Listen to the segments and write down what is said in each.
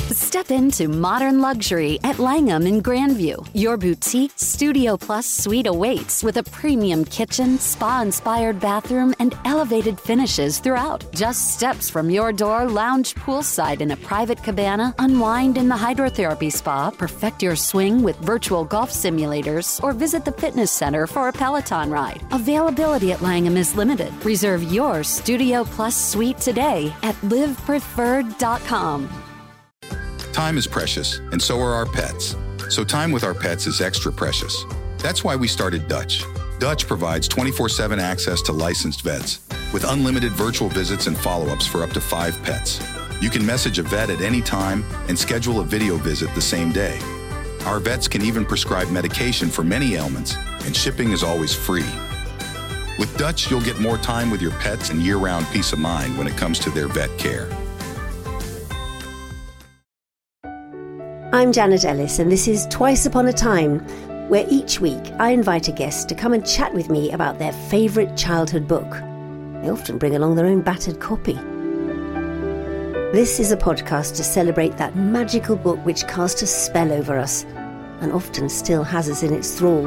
Step into modern luxury at Langham in Grandview. Your boutique Studio Plus suite awaits with a premium kitchen, spa-inspired bathroom, and elevated finishes throughout. Just steps from your door, lounge poolside in a private cabana, unwind in the hydrotherapy spa, perfect your swing with virtual golf simulators, or visit the fitness center for a Peloton ride. Availability at Langham is limited. Reserve your Studio Plus suite today at livepreferred.com. Time is precious, and so are our pets. So time with our pets is extra precious. That's why we started Dutch. Dutch provides 24/7 access to licensed vets with unlimited virtual visits and follow-ups for up to 5 pets. You can message a vet at any time and schedule a video visit the same day. Our vets can even prescribe medication for many ailments, and shipping is always free. With Dutch, you'll get more time with your pets and year-round peace of mind when it comes to their vet care. I'm Janet Ellis, and this is Twice Upon a Time, where each week I invite a guest to come and chat with me about their favourite childhood book. They often bring along their own battered copy. This is a podcast to celebrate that magical book which cast a spell over us, and often still has us in its thrall.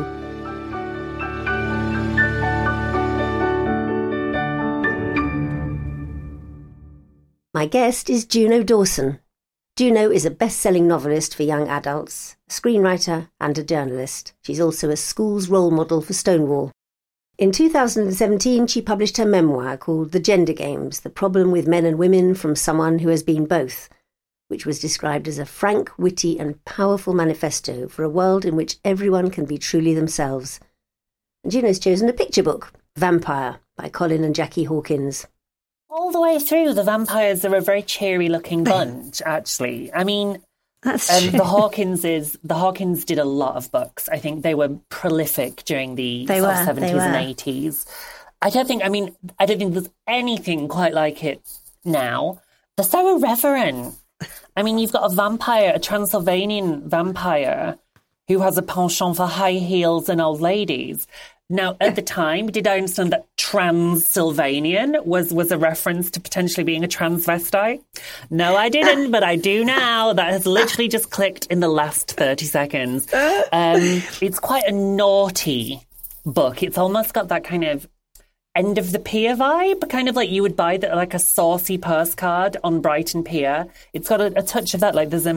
My guest is Juno Dawson. Juno is a best-selling novelist for young adults, a screenwriter and a journalist. She's also a school's role model for Stonewall. In 2017, she published her memoir called The Gender Games, The Problem with Men and Women from Someone Who Has Been Both, which was described as a frank, witty and powerful manifesto for a world in which everyone can be truly themselves. And Juno's chosen a picture book, Vampire, by Colin and Jackie Hawkins. All the way through, the vampires are a very cheery-looking bunch, actually. I mean, That's true. the Hawkins did a lot of books. I think they were prolific during the 70s and 80s. I don't think there's anything quite like it now. They're so irreverent. I mean, you've got a vampire, a Transylvanian vampire, who has a penchant for high heels and old ladies. Now, at the time, did I understand that Transylvanian was a reference to potentially being a transvestite? No, I didn't, but I do now. That has literally just clicked in the last 30 seconds. It's quite a naughty book. It's almost got that kind of end of the pier vibe, kind of like you would buy like a saucy purse card on Brighton Pier. It's got a touch of that. Like there's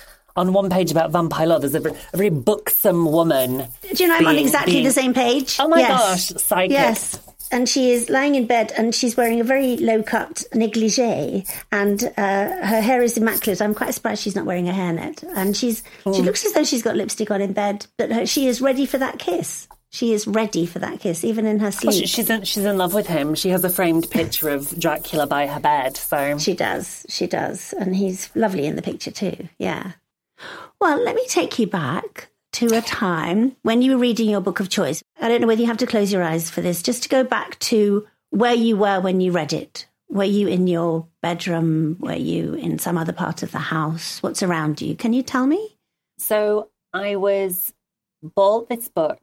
on one page about vampire love, there's a very buxom woman. Do you know I'm on exactly the same page? Oh my gosh, psychic. Yes. And she is lying in bed and she's wearing a very low-cut negligee and her hair is immaculate. I'm quite surprised she's not wearing a hairnet. And she looks as though she's got lipstick on in bed, but she is ready for that kiss. She is ready for that kiss, even in her sleep. Well, she's in love with him. She has a framed picture of Dracula by her bed. So She does. And he's lovely in the picture too, yeah. Well, let me take you back to a time when you were reading your book of choice. I don't know whether you have to close your eyes for this, just to go back to where you were when you read it. Were you in your bedroom? Were you in some other part of the house? What's around you? Can you tell me? So I bought this book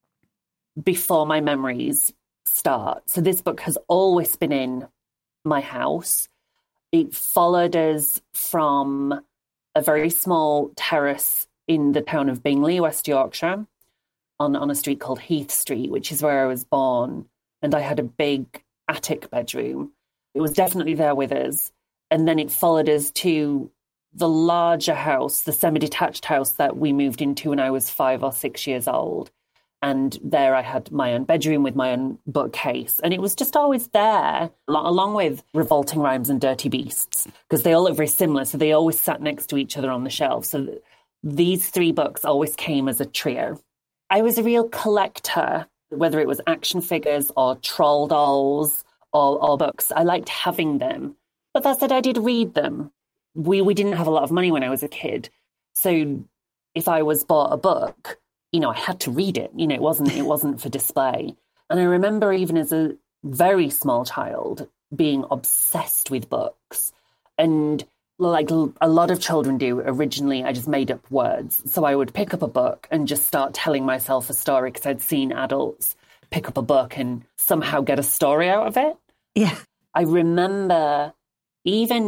before my memories start. So this book has always been in my house. It followed us from a very small terrace in the town of Bingley, West Yorkshire, on a street called Heath Street, which is where I was born. And I had a big attic bedroom. It was definitely there with us. And then it followed us to the larger house, the semi-detached house that we moved into when I was 5 or 6 years old. And there I had my own bedroom with my own bookcase. And it was just always there, along with Revolting Rhymes and Dirty Beasts, because they all look very similar. So they always sat next to each other on the shelf. So these 3 books always came as a trio. I was a real collector, whether it was action figures or troll dolls or books. I liked having them. But that said, I did read them. We didn't have a lot of money when I was a kid. So if I was bought a book, I had to read it. It wasn't for display. And I remember even as a very small child being obsessed with books. And like a lot of children do, originally I just made up words. So I would pick up a book and just start telling myself a story because I'd seen adults pick up a book and somehow get a story out of it. Yeah. I remember even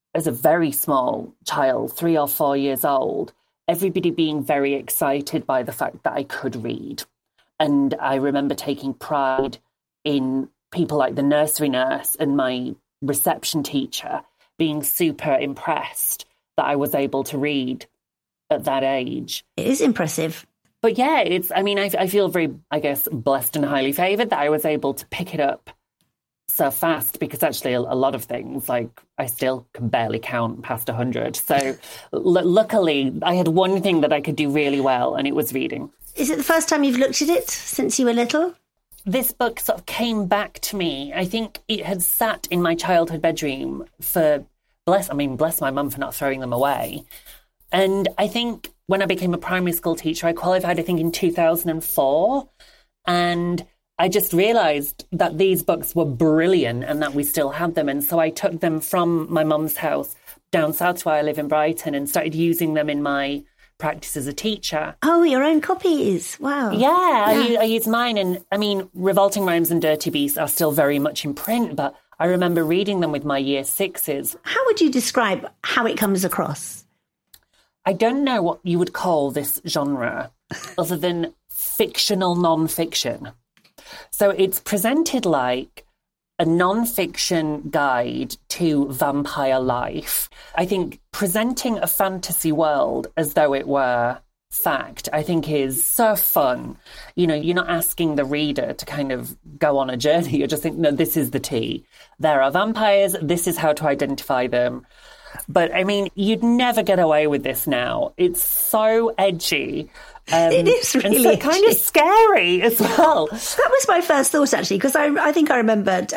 as a very small child, 3 or 4 years old, everybody being very excited by the fact that I could read. And I remember taking pride in people like the nursery nurse and my reception teacher being super impressed that I was able to read at that age. It is impressive. But yeah, I feel very, I guess, blessed and highly favoured that I was able to pick it up so fast, because actually a lot of things, like I still can barely count past 100. So luckily I had one thing that I could do really well, and it was reading. Is it the first time you've looked at it since you were little? This book sort of came back to me. I think it had sat in my childhood bedroom for, bless my mum for not throwing them away. And I think when I became a primary school teacher, I qualified, I think, in 2004. And I just realised that these books were brilliant and that we still had them. And so I took them from my mum's house down south where I live in Brighton and started using them in my practice as a teacher. Oh, your own copies. Wow. Yeah. I use mine. And I mean, Revolting Rhymes and Dirty Beasts are still very much in print, but I remember reading them with my year sixes. How would you describe how it comes across? I don't know what you would call this genre other than fictional non-fiction. So it's presented like a non-fiction guide to vampire life. I think presenting a fantasy world as though it were fact, I think is so fun. You know, you're not asking the reader to kind of go on a journey. You're just thinking, no, this is the tea. There are vampires. This is how to identify them. But I mean, you'd never get away with this now. It's so edgy. It is really and so kind of scary as well. That was my first thought, actually, because I think I remembered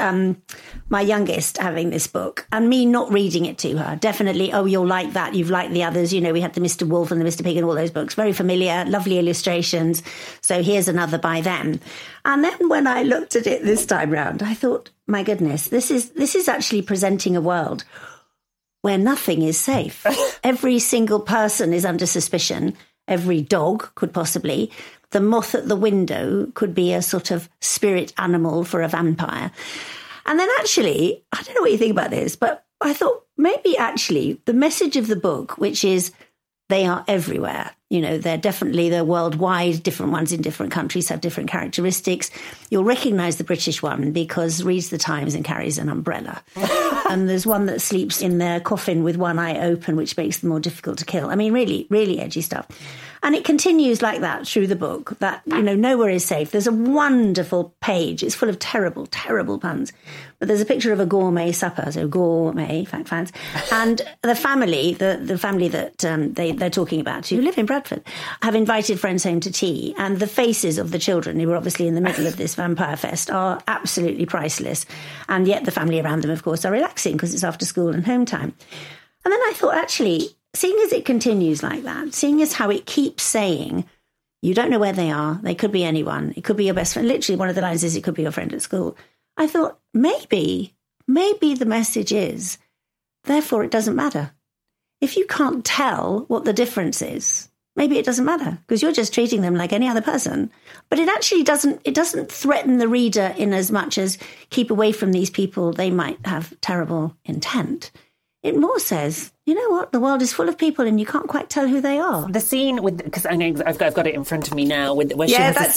my youngest having this book and me not reading it to her. Definitely, oh, you'll like that. You've liked the others. You know, we had the Mr. Wolf and the Mr. Pig and all those books. Very familiar, lovely illustrations. So here's another by them. And then when I looked at it this time round, I thought, my goodness, this is actually presenting a world where nothing is safe. Every single person is under suspicion. Every dog could possibly. The moth at the window could be a sort of spirit animal for a vampire. And then actually, I don't know what you think about this, but I thought maybe actually the message of the book, which is they are everywhere. You know, they're worldwide. Different ones in different countries have different characteristics. You'll recognise the British one because reads the Times and carries an umbrella. And there's one that sleeps in their coffin with one eye open, which makes them more difficult to kill. I mean, really, really edgy stuff. And it continues like that through the book, that, you know, nowhere is safe. There's a wonderful page. It's full of terrible, terrible puns. But there's a picture of a gourmet supper, so gourmet, fact fans. And the family, the family that they're talking about, who live in Bradford, have invited friends home to tea. And the faces of the children, who are obviously in the middle of this vampire fest, are absolutely priceless. And yet the family around them, of course, are relaxing because it's after school and home time. And then I thought, actually, seeing as it continues like that, seeing as how it keeps saying, you don't know where they are, they could be anyone, it could be your best friend. Literally, one of the lines is, it could be your friend at school. I thought, maybe the message is, therefore it doesn't matter. If you can't tell what the difference is, maybe it doesn't matter because you're just treating them like any other person. But it actually doesn't threaten the reader in as much as keep away from these people. They might have terrible intent. It more says, you know what, the world is full of people and you can't quite tell who they are. The scene with, because I know I've got it in front of me now, where she has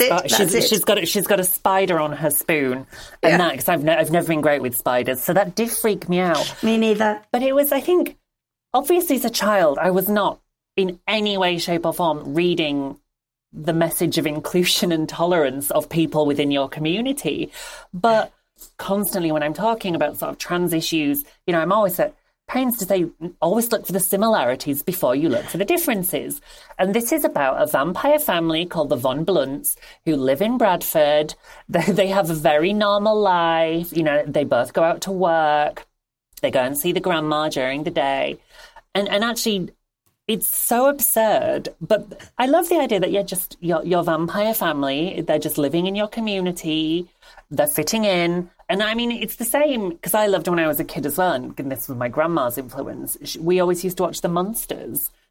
she's got a spider on her spoon, and that, because I've never been great with spiders, so that did freak me out. Me neither. But it was, I think, obviously as a child, I was not in any way, shape or form reading the message of inclusion and tolerance of people within your community. But constantly when I'm talking about sort of trans issues, you know, I'm always at pains to say, always look for the similarities before you look for the differences. And this is about a vampire family called the Von Blunts who live in Bradford. They have a very normal life. You know, they both go out to work. They go and see the grandma during the day. And actually, it's so absurd. But I love the idea that you're just your vampire family. They're just living in your community. They're fitting in. And I mean, it's the same, because I loved when I was a kid as well, and this was my grandma's influence. We always used to watch The Munsters,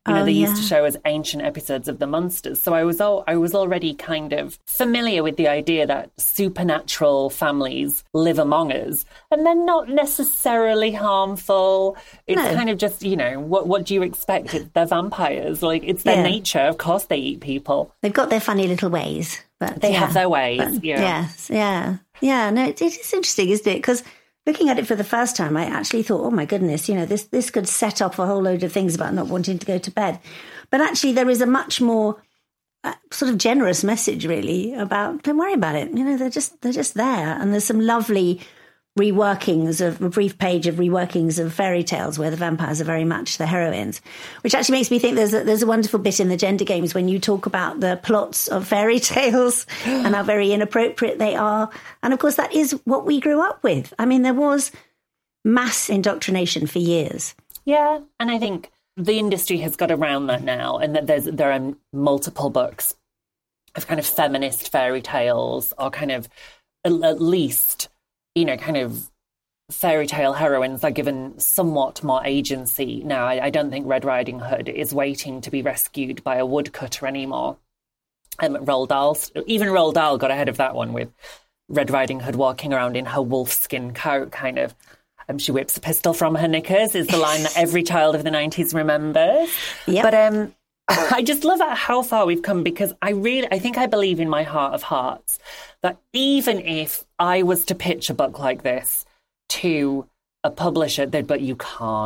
They used to show as ancient episodes of the Munsters. So I was already kind of familiar with the idea that supernatural families live among us, and they're not necessarily harmful. It's kind of just, what do you expect? They're vampires. Like, it's their nature. Of course they eat people. They've got their funny little ways. But they have their ways. Yes, yeah. Yeah, no, it is interesting, isn't it? Because looking at it for the first time, I actually thought, oh my goodness, this could set off a whole load of things about not wanting to go to bed. But actually there is a much more sort of generous message, really, about don't worry about it. They're just there. And there's some lovely reworkings of a brief page of reworkings of fairy tales where the vampires are very much the heroines, which actually makes me think there's a wonderful bit in the Gender Games when you talk about the plots of fairy tales and how very inappropriate they are. And of course, that is what we grew up with. I mean, there was mass indoctrination for years. Yeah, and I think the industry has got around that now, and that there are multiple books of kind of feminist fairy tales, or kind of at least, kind of fairy tale heroines are given somewhat more agency now. I don't think Red Riding Hood is waiting to be rescued by a woodcutter anymore. Roald Dahl got ahead of that one with Red Riding Hood walking around in her wolfskin coat, kind of. She whips a pistol from her knickers is the line that every child of the 90s remembers. Yep. But I just love how far we've come, because I think I believe in my heart of hearts that even if I was to pitch a book like this to a publisher, but you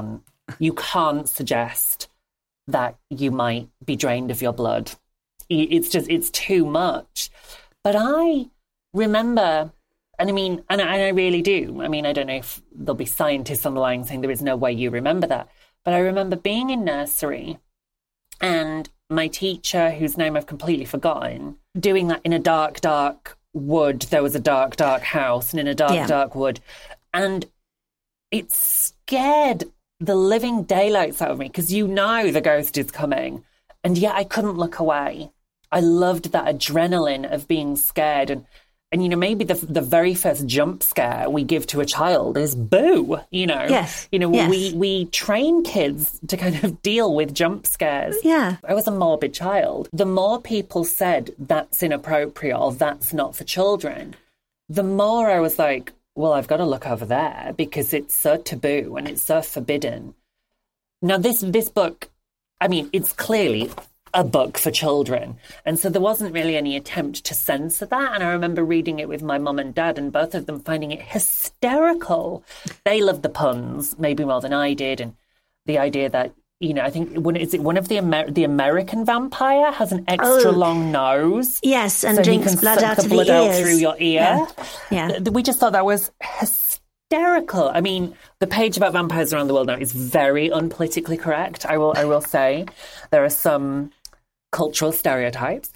can't suggest that you might be drained of your blood. It's too much. But I remember, and I really do. I mean, I don't know if there'll be scientists on the line saying there is no way you remember that. But I remember being in nursery and my teacher, whose name I've completely forgotten, doing that in a dark, dark wood. There was a dark, dark house, and in a dark, dark wood. And it scared the living daylights out of me, because the ghost is coming. And yet I couldn't look away. I loved that adrenaline of being scared. And maybe the very first jump scare we give to a child is boo, Yes. We train kids to kind of deal with jump scares. Yeah. I was a morbid child. The more people said that's inappropriate or that's not for children, the more I was like, well, I've got to look over there, because it's so taboo and it's so forbidden. Now, this book, it's clearly a book for children. And so there wasn't really any attempt to censor that. And I remember reading it with my mum and dad, and both of them finding it hysterical. They loved the puns, maybe more than I did. And the idea that, I think, one of the American vampire has an extra long nose? Yes, and so drinks blood out of the ears. Out through your ear. Yeah. We just thought that was hysterical. I mean, the page about vampires around the world now is very unpolitically correct, I will say. There are some cultural stereotypes.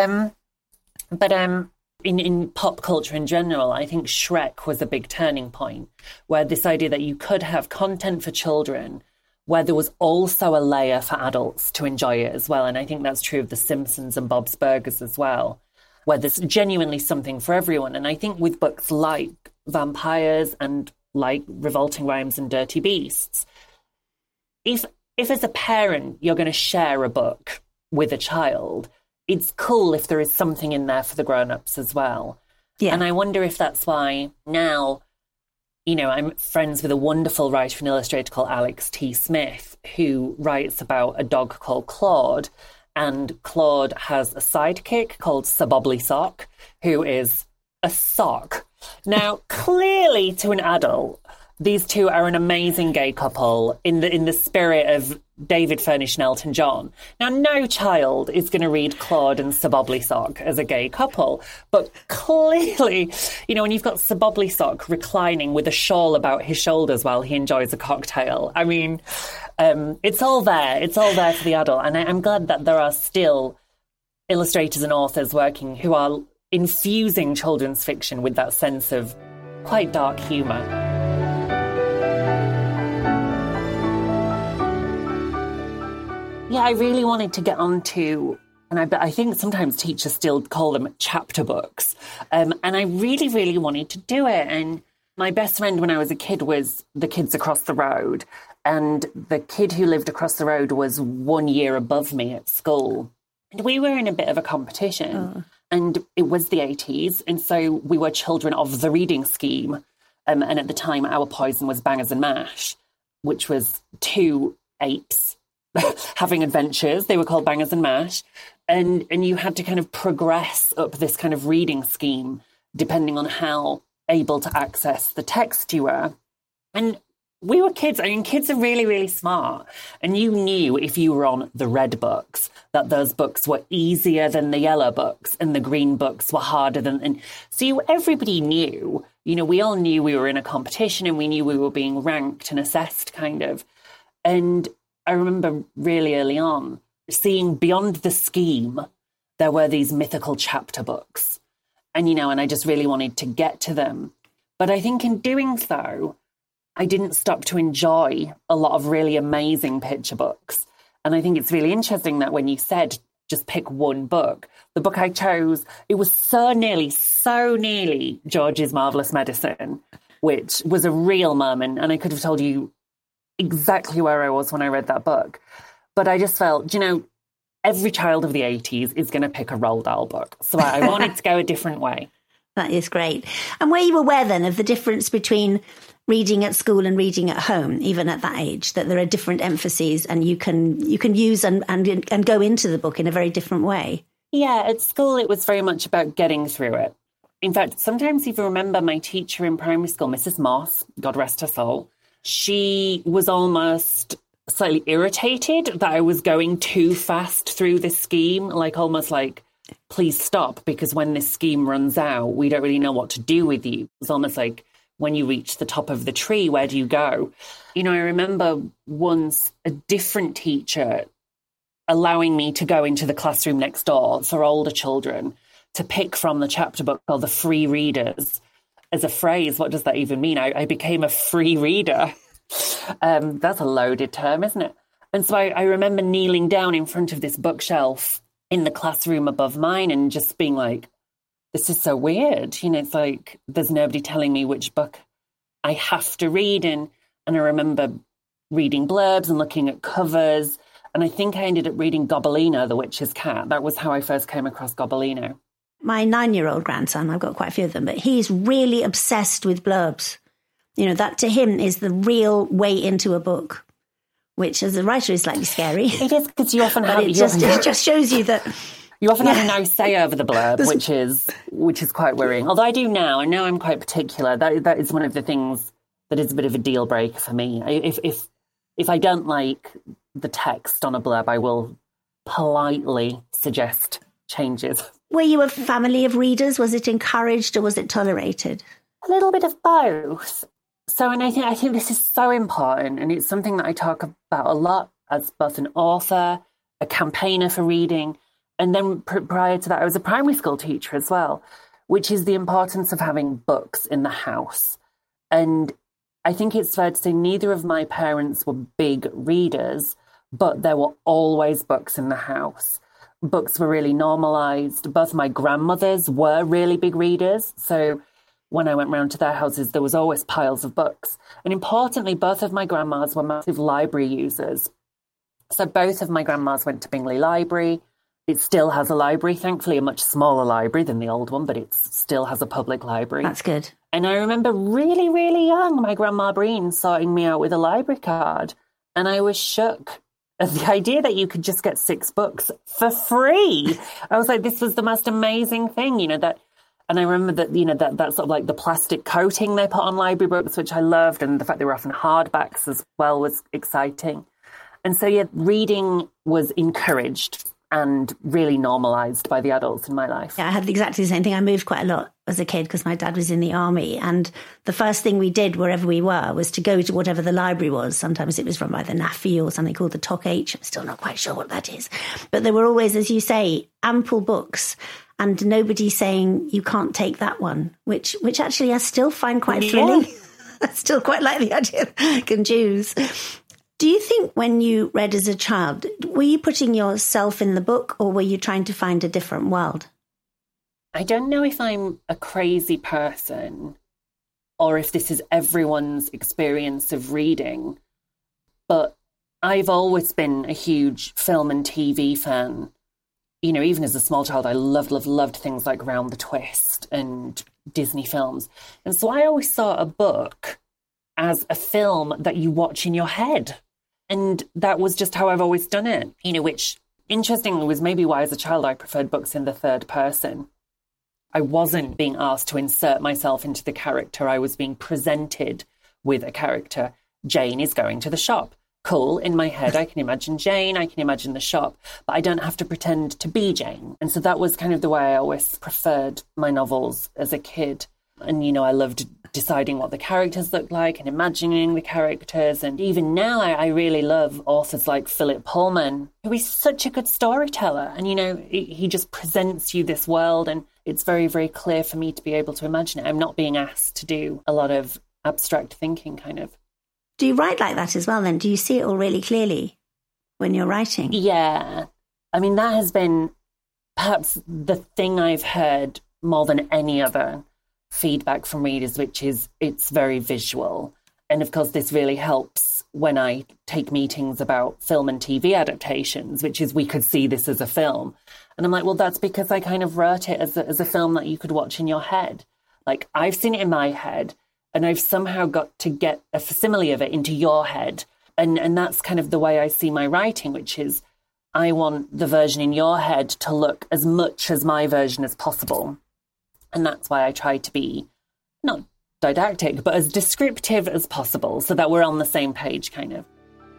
But in pop culture in general, I think Shrek was a big turning point, where this idea that you could have content for children where there was also a layer for adults to enjoy it as well. And I think that's true of The Simpsons and Bob's Burgers as well, where there's genuinely something for everyone. And I think with books like Vampires and like Revolting Rhymes and Dirty Beasts, if as a parent you're going to share a book with a child, it's cool if there is something in there for the grown-ups as well. Yeah. And I wonder if that's why now, I'm friends with a wonderful writer and illustrator called Alex T. Smith, who writes about a dog called Claude. And Claude has a sidekick called Sabobbly Sock, who is a sock. Now, clearly to an adult, these two are an amazing gay couple in the spirit of David Furnish and Elton John. Now, no child is going to read Claude and Sabobbly Sock as a gay couple, but clearly, when you've got Sabobbly Sock reclining with a shawl about his shoulders while he enjoys a cocktail, it's all there. It's all there for the adult. And I'm glad that there are still illustrators and authors working who are infusing children's fiction with that sense of quite dark humour. Yeah, I really wanted to get onto, and I think sometimes teachers still call them chapter books, and I really, really wanted to do it. And my best friend when I was a kid was The Kids Across the Road, And the kid who lived across the road was 1 year above me at school. And we were in a bit of a competition. Oh. And it was the 80s. And so we were children of the reading scheme. And at the time, our poison was Bangers and Mash, which was 2 apes having adventures. They were called Bangers and Mash. And you had to kind of progress up this kind of reading scheme, depending on how able to access the text you were. And we were kids. I mean, kids are really, really smart. And you knew if you were on the red books, that those books were easier than the yellow books and the green books were harder than... And so everybody knew, we all knew we were in a competition and we knew we were being ranked and assessed kind of. And I remember really early on seeing beyond the scheme, there were these mythical chapter books. And, and I just really wanted to get to them. But I think in doing so, I didn't stop to enjoy a lot of really amazing picture books. And I think it's really interesting that when you said just pick one book, the book I chose, it was so nearly George's Marvellous Medicine, which was a real moment. And I could have told you exactly where I was when I read that book. But I just felt, every child of the 80s is going to pick a Roald Dahl book. So I wanted to go a different way. That is great. And were you aware then of the difference between reading at school and reading at home, even at that age, that there are different emphases and you can use and go into the book in a very different way? Yeah, at school it was very much about getting through it. In fact, sometimes if you remember my teacher in primary school, Mrs. Moss, God rest her soul, she was almost slightly irritated that I was going too fast through this scheme, almost like, please stop, because when this scheme runs out, we don't really know what to do with you. It's almost like, when you reach the top of the tree, where do you go? I remember once a different teacher allowing me to go into the classroom next door for older children to pick from the chapter book called The Free Readers. As a phrase, what does that even mean? I became a free reader. That's a loaded term, isn't it? And so I remember kneeling down in front of this bookshelf in the classroom above mine and just being like, this is so weird. It's like there's nobody telling me which book I have to read. And I remember reading blurbs and looking at covers. And I think I ended up reading Gobelino, the Witch's Cat. That was how I first came across Gobelino. My 9-year-old grandson, I've got quite a few of them, but he's really obsessed with blurbs. That to him is the real way into a book, which as a writer is slightly scary. It is, because you often have... It just shows you that... You often have no say over the blurb, which is quite worrying. Although I do now. I know I'm quite particular. That is one of the things that is a bit of a deal breaker for me. If I don't like the text on a blurb, I will politely suggest changes. Were you a family of readers? Was it encouraged or was it tolerated? A little bit of both. So, and I think this is so important, and it's something that I talk about a lot as both an author, a campaigner for reading. And then prior to that, I was a primary school teacher as well, which is the importance of having books in the house. And I think it's fair to say neither of my parents were big readers, but there were always books in the house. Books were really normalised. Both my grandmothers were really big readers. So when I went round to their houses, there was always piles of books. And importantly, both of my grandmas were massive library users. So both of my grandmas went to Bingley Library. It still has a library, thankfully a much smaller library than the old one, but it still has a public library. That's good. And I remember really, really young, my grandma Breen sorting me out with a library card. And I was shook at the idea that you could just get 6 books for free. I was like, this was the most amazing thing, that. And I remember that, that sort of like the plastic coating they put on library books, which I loved. And the fact they were often hardbacks as well was exciting. And so, yeah, reading was encouraged and really normalised by the adults in my life. Yeah, I had exactly the same thing. I moved quite a lot as a kid because my dad was in the army. And the first thing we did wherever we were was to go to whatever the library was. Sometimes it was run by the NAFI or something called the TOC H. I'm still not quite sure what that is. But there were always, as you say, ample books and nobody saying you can't take that one, which actually I still find quite thrilling. I still quite like the idea of I can choose. Do you think when you read as a child, were you putting yourself in the book or were you trying to find a different world? I don't know if I'm a crazy person or if this is everyone's experience of reading, But I've always been a huge film and TV fan. You know, even as a small child, I loved things like Round the Twist and Disney films. And so I always saw a book as a film that you watch in your head. And that was just how I've always done it, you know, which interestingly was maybe why as a child I preferred books in the third person. I wasn't being asked to insert myself into the character. I was being presented with a character. Jane is going to the shop. Cool. In my head, I can imagine Jane, I can imagine the shop, but I don't have to pretend to be Jane. And so that was kind of the way I always preferred my novels as a kid. And, you know, I loved deciding what the characters looked like and imagining the characters. And even now, I really love authors like Philip Pullman, who is such a good storyteller. And, you know, he just presents you this world, and it's very, very clear for me to be able to imagine it. I'm not being asked to do a lot of abstract thinking, kind of. Do you write like that as well, then? Do you see it all really clearly when you're writing? Yeah. I mean, that has been perhaps the thing I've heard more than any other feedback from readers, which is it's very visual. And of course, this really helps when I take meetings about film and TV adaptations, which is we could see this as a film. And I'm like, well, that's because I kind of wrote it as a film that you could watch in your head. Like, I've seen it in my head, and I've somehow got to get a facsimile of it into your head. And that's kind of the way I see my writing, which is I want the version in your head to look as much as my version as possible. And that's why I try to be not didactic, but as descriptive as possible so that we're on the same page, kind of.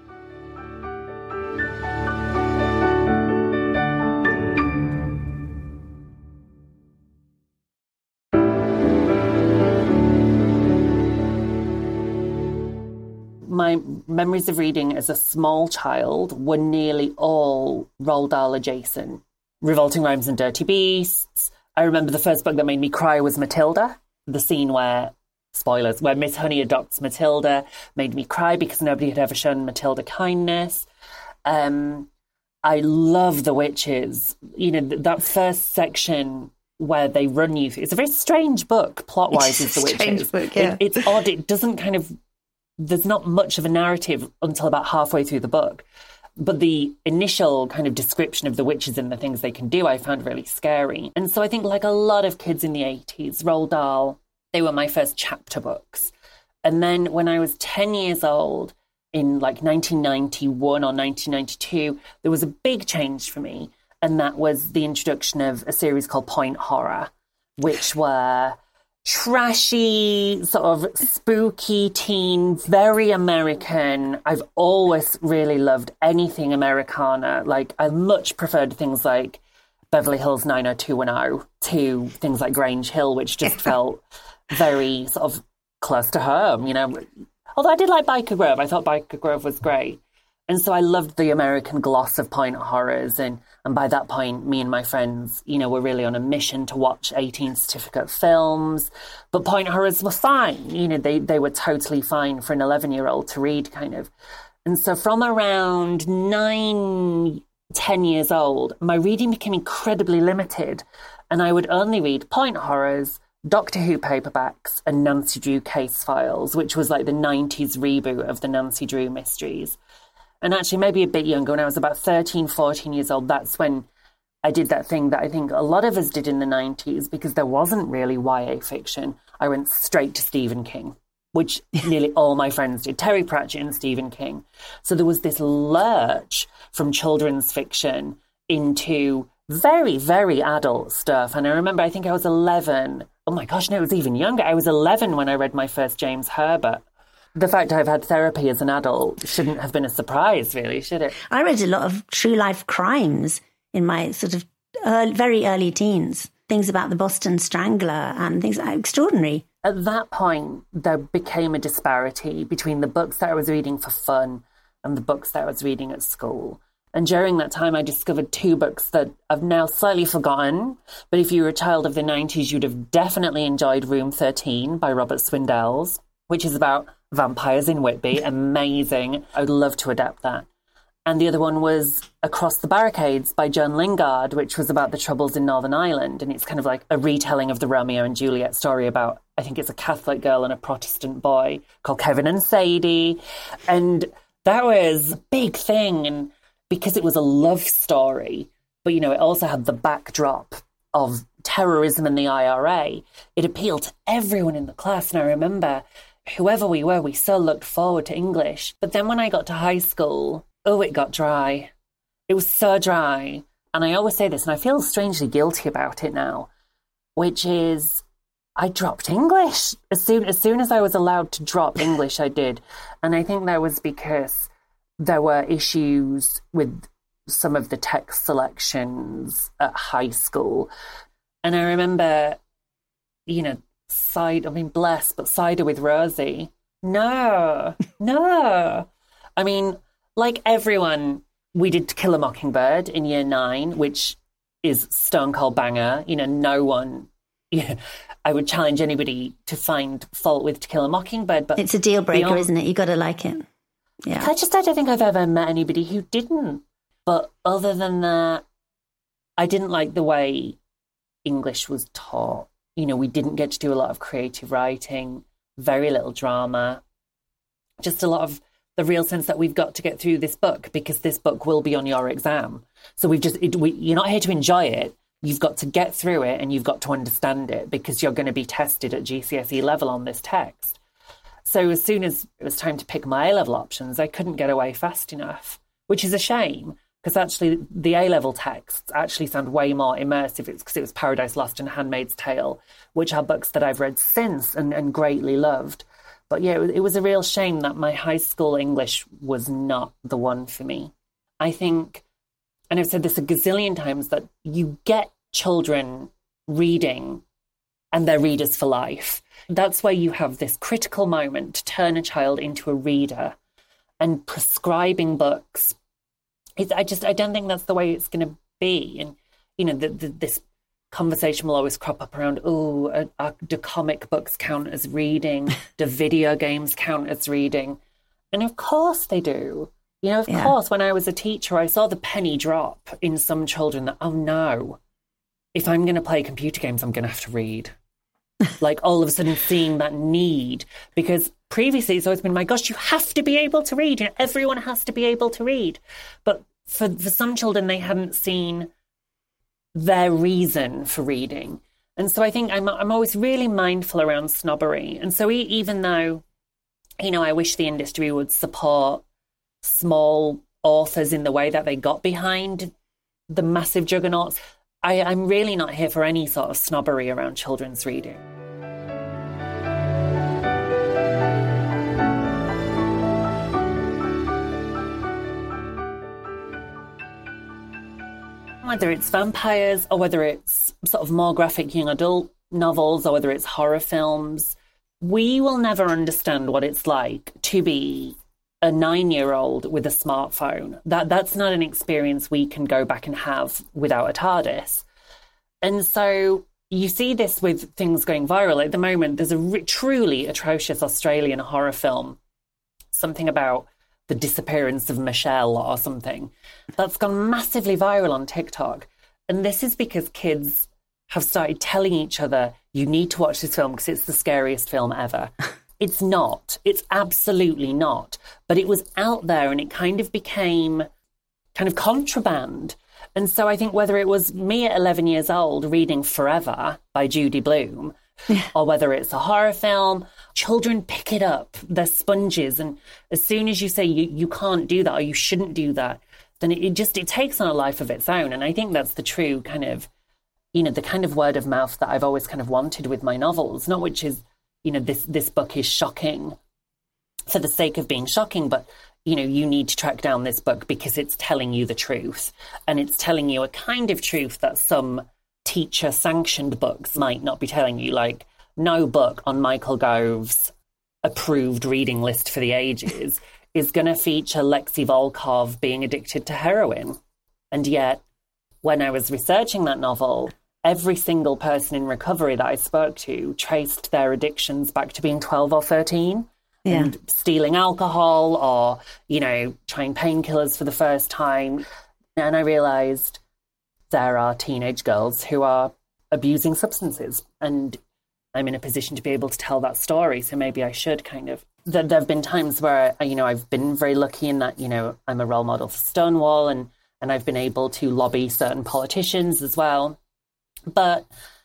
My memories of reading as a small child were nearly all Roald Dahl adjacent. Revolting Rhymes and Dirty Beasts. I remember the first book that made me cry was Matilda. The scene where, spoilers, where Miss Honey adopts Matilda made me cry because nobody had ever shown Matilda kindness. I love The Witches. You know, that first section where they run you through. It's a very strange book, plot-wise, is The Witches. Strange book, yeah. It's odd. It doesn't kind of... There's not much of a narrative until about halfway through the book. But the initial kind of description of the witches and the things they can do, I found really scary. And so I think like a lot of kids in the 80s, Roald Dahl, they were my first chapter books. And then when I was 10 years old, in like 1991 or 1992, there was a big change for me. And that was the introduction of a series called Point Horror, which were trashy, sort of spooky teen, very American. I've always really loved anything Americana. Like, I much preferred things like Beverly Hills 90210 to things like Grange Hill, which just felt very sort of close to home, you know. Although I did like Biker Grove. I thought Biker Grove was great. And so I loved the American gloss of Point Horrors. And by that point, me and my friends, you know, were really on a mission to watch 18 certificate films. But Point Horrors were fine. You know, they were totally fine for an 11-year-old to read, kind of. And so from around 9, 10 years old, my reading became incredibly limited. And I would only read Point Horrors, Doctor Who paperbacks, and Nancy Drew Case Files, which was like the 90s reboot of the Nancy Drew mysteries. And actually, maybe a bit younger, when I was about 13, 14 years old, that's when I did that thing that I think a lot of us did in the 90s, because there wasn't really YA fiction. I went straight to Stephen King, which nearly all my friends did, Terry Pratchett and Stephen King. So there was this lurch from children's fiction into very, very adult stuff. And I remember, I think I was 11. Oh my gosh, no, it was even younger. I was 11 when I read my first James Herbert. The fact I've had therapy as an adult shouldn't have been a surprise, really, should it? I read a lot of true life crimes in my sort of very early teens. Things about the Boston Strangler and things extraordinary. At that point, there became a disparity between the books that I was reading for fun and the books that I was reading at school. And during that time, I discovered 2 books that I've now slightly forgotten. But if you were a child of the 90s, you'd have definitely enjoyed Room 13 by Robert Swindells, which is about vampires in Whitby. Amazing. I would love to adapt that. And the other one was Across the Barricades by Joan Lingard, which was about the Troubles in Northern Ireland. And it's kind of like a retelling of the Romeo and Juliet story about, I think it's a Catholic girl and a Protestant boy called Kevin and Sadie. And That was a big thing. And because it was a love story, but, you know, it also had the backdrop of terrorism and the IRA, it appealed to everyone in the class. And I remember, whoever we were, we so looked forward to English. But then when I got to high school, it got dry. It was so dry. And I always say this, and I feel strangely guilty about it now, which is I dropped English. As soon as I was allowed to drop English, I did. And I think that was because there were issues with some of the text selections at high school. And I remember, you know, bless, but Cider with Rosie. No. I mean, like everyone, we did To Kill a Mockingbird in year 9, which is stone cold banger. You know, no one, I would challenge anybody to find fault with To Kill a Mockingbird, but it's a deal breaker, isn't it? You got to like it. Yeah. I don't think I've ever met anybody who didn't. But other than that, I didn't like the way English was taught. You know, we didn't get to do a lot of creative writing, very little drama, just a lot of the real sense that we've got to get through this book because this book will be on your exam. So you're not here to enjoy it. You've got to get through it and you've got to understand it because you're going to be tested at GCSE level on this text. So as soon as it was time to pick my A-level options, I couldn't get away fast enough, which is a shame because actually the A-level texts actually sound way more immersive. It's because it was Paradise Lost and Handmaid's Tale, which are books that I've read since and greatly loved. But yeah, it was a real shame that my high school English was not the one for me. I think, and I've said this a gazillion times, that you get children reading and they're readers for life. That's where you have this critical moment to turn a child into a reader, and prescribing books. I don't think that's the way it's going to be. And, you know, this conversation will always crop up around, do comic books count as reading? Do video games count as reading? And of course they do. You know, of course, when I was a teacher, I saw the penny drop in some children that, oh no, if I'm going to play computer games, I'm going to have to read. Like all of a sudden seeing that need, because previously it's always been, my gosh, you have to be able to read. You know, everyone has to be able to read. But for some children, they hadn't seen their reason for reading. And so I think I'm always really mindful around snobbery. And so even though, you know, I wish the industry would support small authors in the way that they got behind the massive juggernauts, I'm really not here for any sort of snobbery around children's reading. Whether it's vampires or whether it's sort of more graphic young adult novels or whether it's horror films, we will never understand what it's like to be a 9-year-old with a smartphone. That's not an experience we can go back and have without a TARDIS. And so you see this with things going viral. At the moment, there's a truly atrocious Australian horror film, something about the disappearance of Michelle or something, that's gone massively viral on TikTok. And this is because kids have started telling each other, you need to watch this film because it's the scariest film ever. It's not. It's absolutely not. But it was out there and it kind of became kind of contraband. And so I think whether it was me at 11 years old reading Forever by Judy Blume, or whether it's a horror film, children pick it up. They're sponges. And as soon as you say you can't do that or you shouldn't do that, then it takes on a life of its own. And I think that's the true kind of, you know, the kind of word of mouth that I've always kind of wanted with my novels, not which is, you know, this book is shocking for the sake of being shocking, but, you know, you need to track down this book because it's telling you the truth. And it's telling you a kind of truth that some teacher-sanctioned books might not be telling you, like no book on Michael Gove's approved reading list for the ages is going to feature Lexi Volkov being addicted to heroin. And yet, when I was researching that novel, every single person in recovery that I spoke to traced their addictions back to being 12 or 13 and stealing alcohol or, you know, trying painkillers for the first time. And I realized there are teenage girls who are abusing substances, and I'm in a position to be able to tell that story. So maybe I should kind of there have been times where, I've been very lucky in that, I'm a role model for Stonewall and I've been able to lobby certain politicians as well. But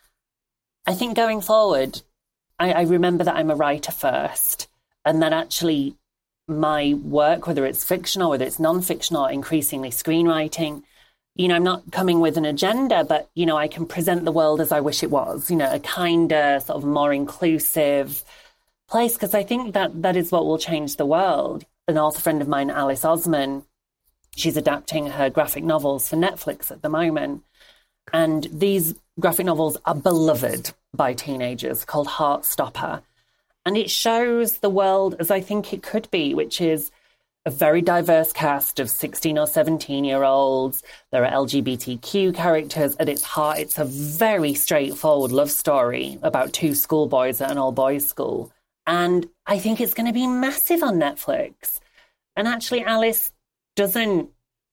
I think going forward, I remember that I'm a writer first, and that actually my work, whether it's fiction or whether it's non-fiction or increasingly screenwriting, I'm not coming with an agenda, but, I can present the world as I wish it was, a kinder, sort of more inclusive place, because I think that is what will change the world. An author friend of mine, Alice Osman, she's adapting her graphic novels for Netflix at the moment. And these graphic novels are beloved by teenagers, called Heartstopper. And it shows the world as I think it could be, which is a very diverse cast of 16 or 17-year-olds. There are LGBTQ characters. At its heart, it's a very straightforward love story about two schoolboys at an all-boys school. And I think it's going to be massive on Netflix. And actually, Alice doesn't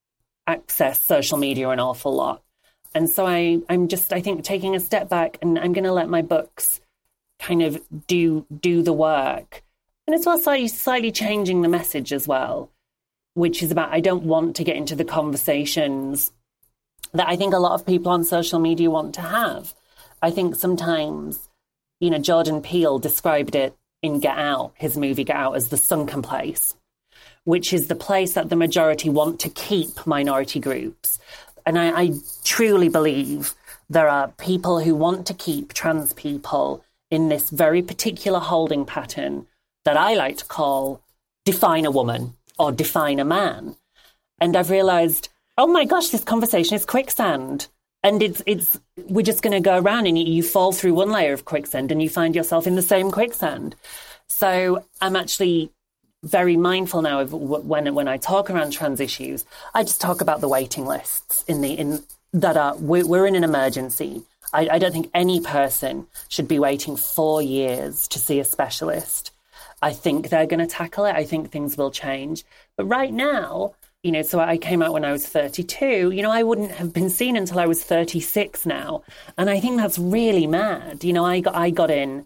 access social media an awful lot. And so I'm just, I think, taking a step back, and I'm going to let my books kind of do the work. And as well, slightly changing the message as well, which is about, I don't want to get into the conversations that I think a lot of people on social media want to have. I think sometimes, Jordan Peele described it in Get Out, his movie Get Out, as the sunken place, which is the place that the majority want to keep minority groups. And I truly believe there are people who want to keep trans people in this very particular holding pattern that I like to call define a woman or define a man. And I've realized, oh my gosh, this conversation is quicksand. And we're just going to go around and you fall through one layer of quicksand and you find yourself in the same quicksand. So I'm actually very mindful now of when I talk around trans issues, I just talk about the waiting lists we're in an emergency. I don't think any person should be waiting 4 years to see a specialist. I think they're going to tackle it. I think things will change. But right now, so I came out when I was 32, I wouldn't have been seen until I was 36 now. And I think that's really mad. I got in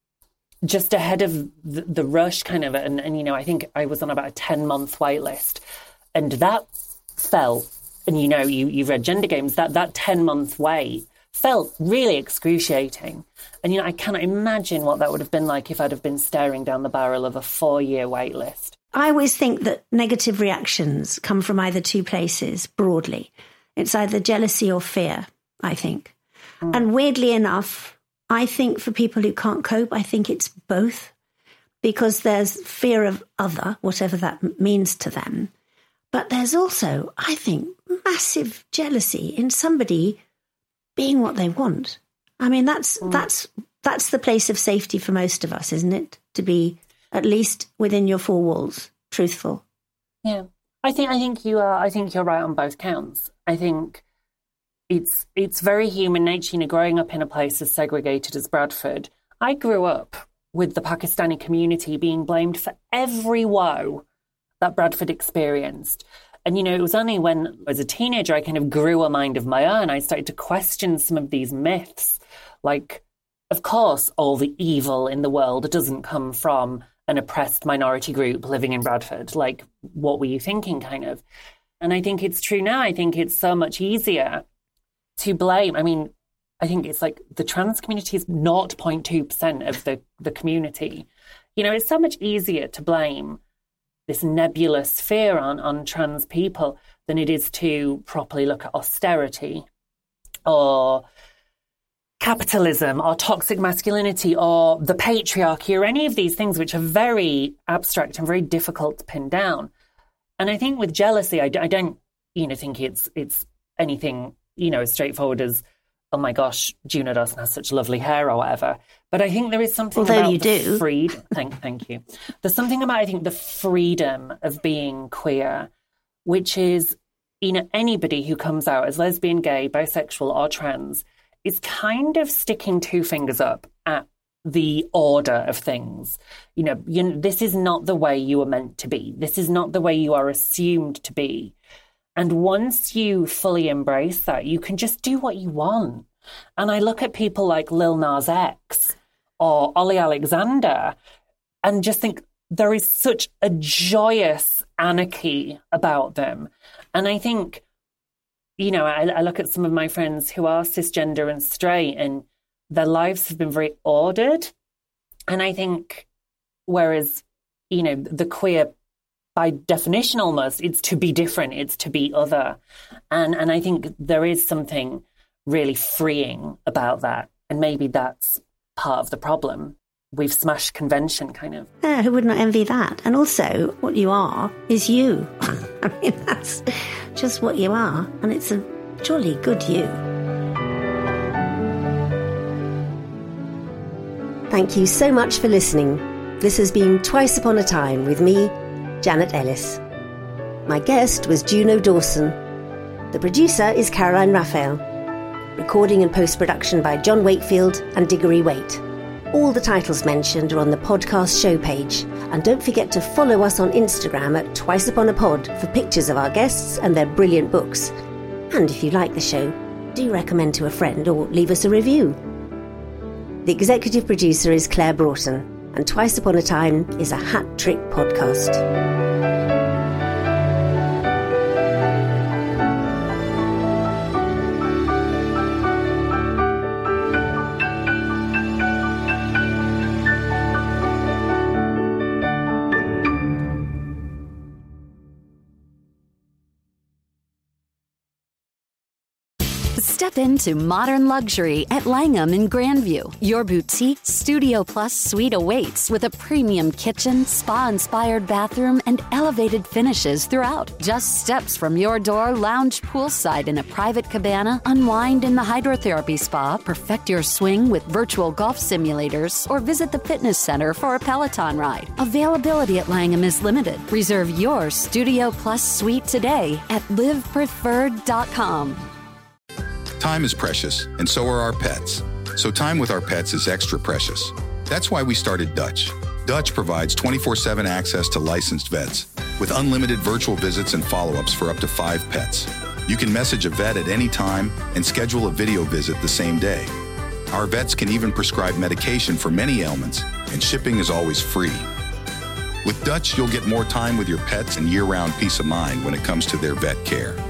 just ahead of the rush kind of, and I think I was on about a 10-month wait list. And that felt, and you've read Gender Games, that 10-month wait felt really excruciating. And, I cannot imagine what that would have been like if I'd have been staring down the barrel of a 4-year wait list. I always think that negative reactions come from either two places, broadly. It's either jealousy or fear, I think. And weirdly enough, I think for people who can't cope, I think it's both, because there's fear of other, whatever that means to them. But there's also, I think, massive jealousy in somebody being what they want. I mean, that's the place of safety for most of us, isn't it? To be at least within your four walls, truthful. Yeah, I think you are. I think you're right on both counts. I think it's very human nature, growing up in a place as segregated as Bradford. I grew up with the Pakistani community being blamed for every woe that Bradford experienced. And, it was only when, as a teenager, I kind of grew a mind of my own. I started to question some of these myths. Like, of course, all the evil in the world doesn't come from an oppressed minority group living in Bradford. Like, what were you thinking, kind of? And I think it's true now. I think it's so much easier to blame. I mean, I think it's like the trans community is 0.2% of the community. It's so much easier to blame this nebulous fear on trans people than it is to properly look at austerity or capitalism or toxic masculinity or the patriarchy or any of these things which are very abstract and very difficult to pin down. And I think with jealousy, I don't think it's anything as straightforward as, oh my gosh, Juno Dawson has such lovely hair or whatever. But I think there is something about the freedom. Thank you. There's something about, I think, the freedom of being queer, which is, anybody who comes out as lesbian, gay, bisexual or trans is kind of sticking two fingers up at the order of things. This is not the way you are meant to be. This is not the way you are assumed to be. And once you fully embrace that, you can just do what you want. And I look at people like Lil Nas X or Ollie Alexander and just think, there is such a joyous anarchy about them. And I think, you know, I look at some of my friends who are cisgender and straight, and their lives have been very ordered. And I think, whereas, you know, the queer, by definition almost, it's to be different, it's to be other. And I think there is something really freeing about that. And maybe that's part of the problem. We've smashed convention, kind of. Yeah, who would not envy that? And also, what you are is you. I mean, that's just what you are. And it's a jolly good you. Thank you so much for listening. This has been Twice Upon a Time with me, Janet Ellis. My guest was Juno Dawson. The producer is Caroline Raphael. Recording and post-production by John Wakefield and Diggory Waite. All the titles mentioned are on the podcast show page. And don't forget to follow us on Instagram at TwiceUponAPod for pictures of our guests and their brilliant books. And if you like the show, do recommend to a friend or leave us a review. The executive producer is Claire Broughton, and Twice Upon a Time is a hat trick podcast. Step into modern luxury at Langham in Grandview. Your boutique Studio Plus suite awaits with a premium kitchen, spa-inspired bathroom, and elevated finishes throughout. Just steps from your door, lounge poolside in a private cabana, unwind in the hydrotherapy spa, perfect your swing with virtual golf simulators, or visit the fitness center for a Peloton ride. Availability at Langham is limited. Reserve your Studio Plus suite today at livepreferred.com. Time is precious, and so are our pets. So time with our pets is extra precious. That's why we started Dutch. Dutch provides 24/7 access to licensed vets with unlimited virtual visits and follow-ups for up to 5 pets. You can message a vet at any time and schedule a video visit the same day. Our vets can even prescribe medication for many ailments, and shipping is always free. With Dutch, you'll get more time with your pets and year-round peace of mind when it comes to their vet care.